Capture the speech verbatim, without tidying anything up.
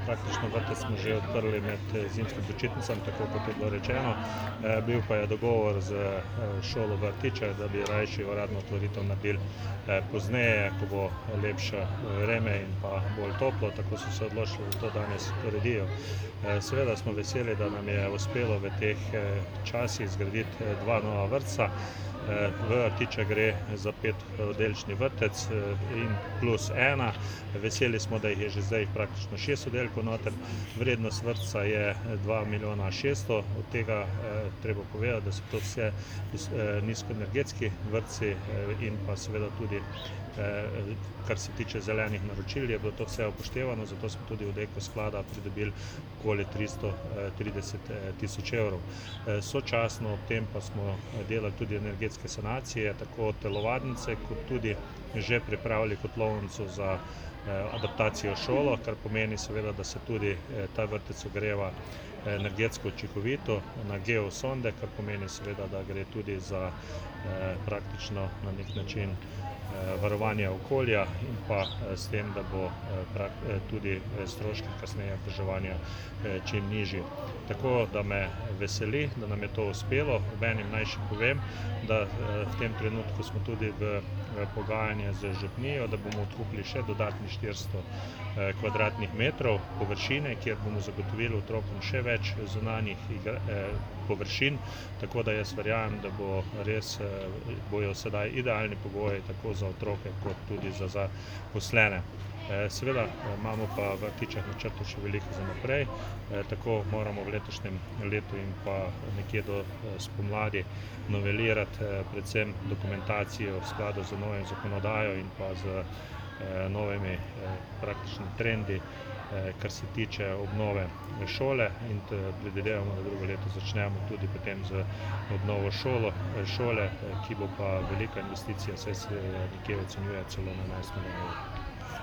praktično vrtec smo že odprli med zimskim počitnicami, tako kot je bilo rečeno. Bil pa je dogovor z šolo Vrtiče, da bi rajši uradno otvoritev naredili pozneje, ko bo lepše vreme in pa bolj toplo, tako so se odločili, da to danes uredijo. Seveda smo veseli, da nam je uspelo v teh časih zgraditi dva nova vrtca. V Vrtiče gre za petoddelčni vrtec in plus ena. Veseli smo, da jih je že zdaj praktično šest oddelkov noter. Vrednost vrtca je dva milijona šeststo, od tega treba povedati, da so to vse nizkoenergetski vrtci in pa seveda tudi, kar se tiče zelenih naročil, je bilo to vse upoštevano, zato smo tudi od Eko sklada pridobili okoli tristo trideset tisoč evrov. Sočasno ob tem pa smo delali tudi energetske sanacije, tako telovadnice kot tudi že pripravili kotlovnico za adaptacijo šolo, kar pomeni seveda, da se tudi ta vrtec ogreva energetsko učinkovito na geosonde, kar pomeni seveda, da gre tudi za praktično na nek način varovanje okolja in pa s tem, da bo tudi stroški kasneje vzdrževanja čim nižji. Tako da me veseli, da nam je to uspelo. Obenem naj še povem, da v tem trenutku smo tudi v pogajanje z župnijo, da bomo odkupili še dodatnih štiristo kvadratnih metrov površine, kjer bomo zagotovili otrokom še več zunanjih površin, tako da jaz verjamem, da bo res, bojo sedaj idealni pogoji tako za otroke kot tudi za zaposlene. Seveda imamo pa v Vrtičih načrtov še veliko za naprej, tako moramo v letošnjem letu in pa nekje do spomladi novelirati predvsem dokumentacijo v skladu z novo zakonodajo in pa z novimi praktično trendi, kar se tiče obnove šole, in predvidevamo, da drugo leto začnemo tudi potem z obnovo šole, ki bo pa velika investicija, saj se nekje ocenjuje celo na enajst milijonov evrov.